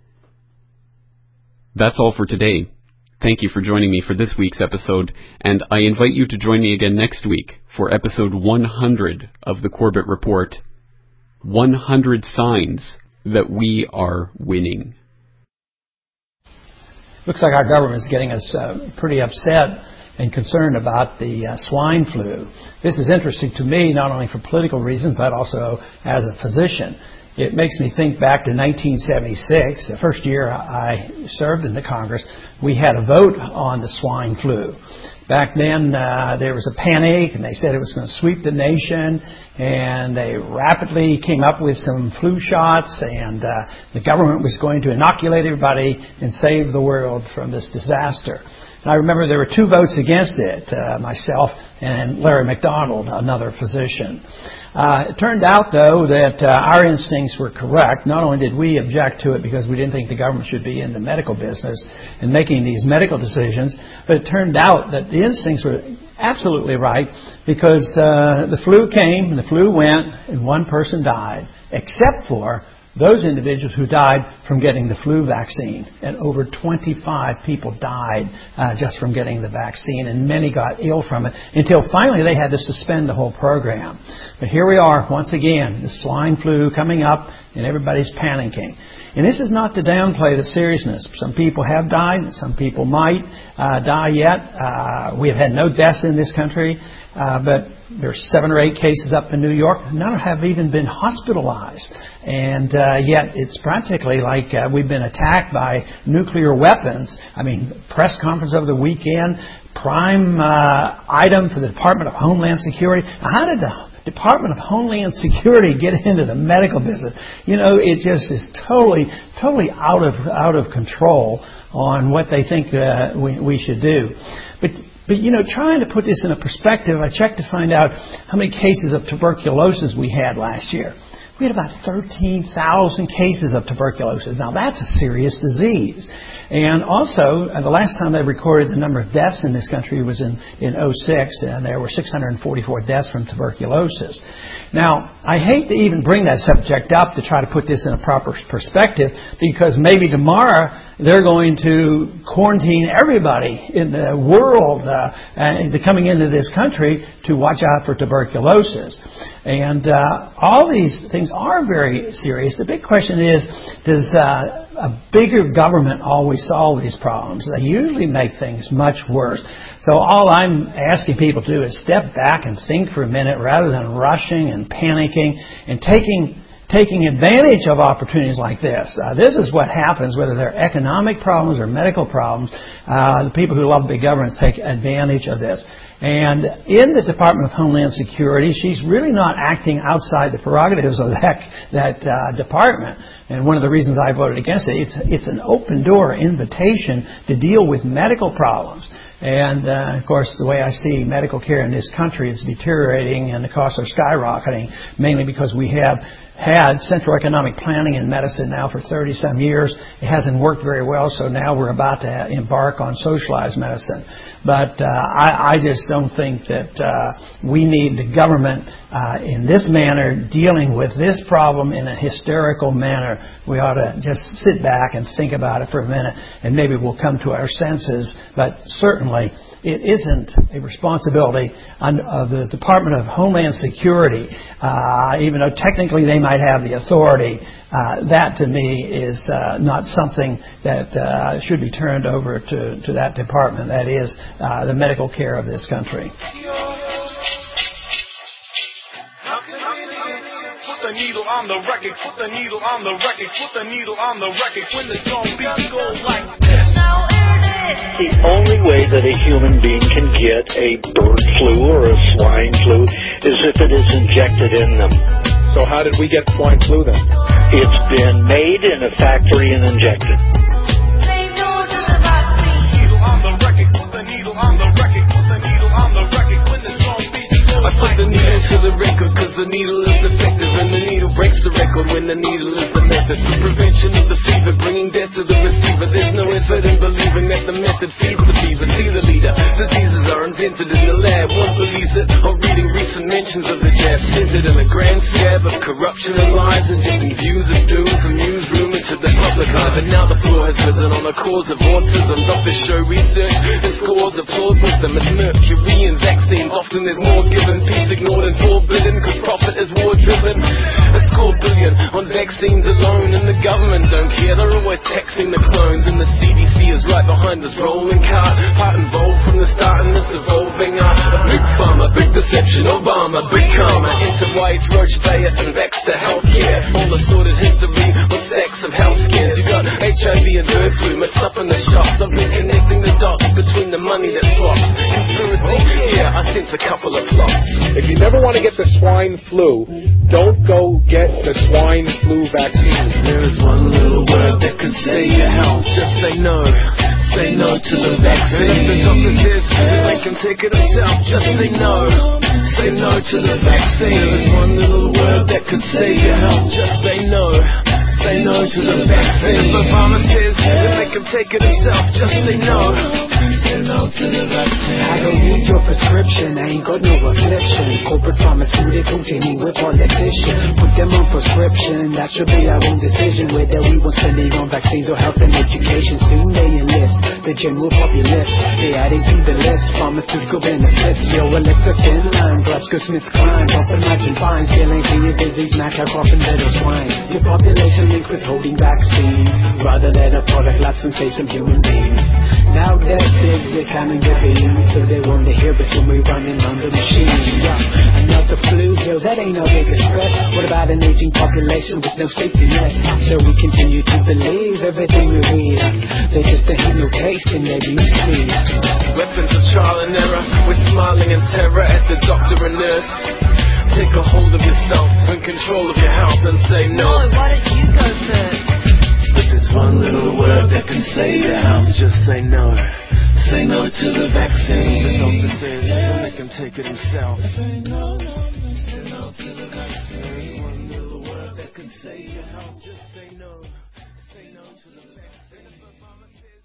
S4: That's all for today. Thank you for joining me for this week's episode, and I invite you to join me again next week for episode 100 of the Corbett Report, 100 Signs that We Are Winning.
S2: Looks like our government is getting us pretty upset and concerned about the swine flu. This is interesting to me, not only for political reasons, but also as a physician. It makes me think back to 1976, the first year I served in the Congress. We had a vote on the swine flu. Back then, there was a panic, and they said it was going to sweep the nation, and they rapidly came up with some flu shots, and the government was going to inoculate everybody and save the world from this disaster. And I remember there were 2 votes against it, myself and Larry McDonald, another physician. It turned out, though, that our instincts were correct. Not only did we object to it because we didn't think the government should be in the medical business and making these medical decisions, but it turned out that the instincts were absolutely right because the flu came and the flu went and 1 person died, except for those individuals who died from getting the flu vaccine. And over 25 people died just from getting the vaccine, and many got ill from it until finally they had to suspend the whole program. But here we are once again, the swine flu coming up, and everybody's panicking. And this is not to downplay the seriousness. Some people have died, some people might die yet. We have had no deaths in this country, but there's 7 or 8 cases up in New York. None have even been hospitalized. And yet it's practically like we've been attacked by nuclear weapons. I mean, press conference over the weekend, prime item for the Department of Homeland Security. Now, how did the Department of Homeland Security get into the medical business? You know, it just is totally out of control on what they think we should do. But, you know, trying to put this in a perspective, I checked to find out how many cases of tuberculosis we had last year. We had about 13,000 cases of tuberculosis. Now, that's a serious disease. And also, the last time they recorded the number of deaths in this country was in 2006, and there were 644 deaths from tuberculosis. Now, I hate to even bring that subject up to try to put this in a proper perspective, because maybe tomorrow they're going to quarantine everybody in the world coming into this country to watch out for tuberculosis. And all these things are very serious. The big question is, does a bigger government always solve these problems? They usually make things much worse. So all I'm asking people to do is step back and think for a minute rather than rushing and panicking and taking advantage of opportunities like this. This is what happens, whether they're economic problems or medical problems. The people who love big government take advantage of this. And in the Department of Homeland Security, she's really not acting outside the prerogatives of that department. And one of the reasons I voted against it, it's an open door invitation to deal with medical problems. And, of course, the way I see medical care in this country is deteriorating and the costs are skyrocketing, mainly because we have had central economic planning in medicine now for 30-some years. It hasn't worked very well, so now we're about to embark on socialized medicine. But I just don't think that we need the government in this manner dealing with this problem in a hysterical manner. We ought to just sit back and think about it for a minute, and maybe we'll come to our senses. But certainly it isn't a responsibility of the Department of Homeland Security, even though technically they might have the authority. That, to me, is not something that should be turned over to that department. That is the medical care of this country.
S3: Put the needle on the record, put the needle on the record, put the needle on the record when the drum beats go like this.
S5: The only way that a human being can get a bird flu or a swine flu is if it is injected in them.
S8: So how did we get swine flu then?
S5: It's been made in a factory and injected.
S3: I put the needle to the record cause the needle is defective and the needle breaks the record when the needle is the method. For prevention of the fever, bringing death to the receiver. There's no effort in believing that the method feeds the fever. See the leader, diseases are invented in the lab. One believes it or reading recent mentions of the jab. Centered in a grand scab of corruption and lies, injecting views of doom from newsroom into the public eye. But now the floor has risen on the cause of autism. Doctors show research and scores of flaws with them. It's mercury and vaccines, often there's more given. Peace ignored and forbidden, cause profit is war driven. A score billion on vaccines alone, and the government don't care. They're always taxing the clones, and the CDC is right behind this rolling cart. Part involved from the start in this evolving art. A big pharma, big deception, Obama, big karma. Into White, Roche, Bayer, and Baxter Healthcare. All the sordid history with stacks of health scares. You got HIV and bird flu mixed up in the shots. I've been connecting the dots between the money that swaps. Conspiracy, yeah, I sense a couple of plots.
S8: If you never want to get the swine flu, don't go get the swine flu vaccine.
S3: There is one little word that could save your health. Just say no. Say no to the vaccine. If the doctor says they can take it himself, just say no. Say no to the vaccine. There is one little word that could save your health. Just say no. Say no to the vaccine. If the pharma says they can take it himself, just say no. Say no to the vaccine.
S24: I don't need your prescription, I ain't got no affliction. Corporate pharmaceutical teaming with politicians. Put them on prescription, that should be our own decision. Whether we want spending on vaccines or health and education. Soon they enlist the general populace. They adding to the list pharmaceutical benefits. Yo, Alexa Finline, GlaxoSmithKline, Papa Imagine Fine, still ain't seen a disease, maca, cough, and dead or swine. Your population linked with holding vaccines, rather than a product lapse and save some human beings. Now death is the common giving, so they want to hear us when we're running on the machine. Yeah, another flu, yo, that ain't our biggest threat. What about an aging population with no safety net? So we continue to believe everything we read. There just ain't no taste in their speed.
S3: Weapons of trial and error, with smiling and terror at the doctor and nurse. Take a hold of yourself and control of your health and say no.
S7: No, why don't you go first?
S3: But there's one little word that can save your health. Just say no. Say no to the vaccine. The doctor says he'll make him take it himself. Say no, say no to the vaccine. There's one little word that can save your health. Just say no. Say no to the vaccine.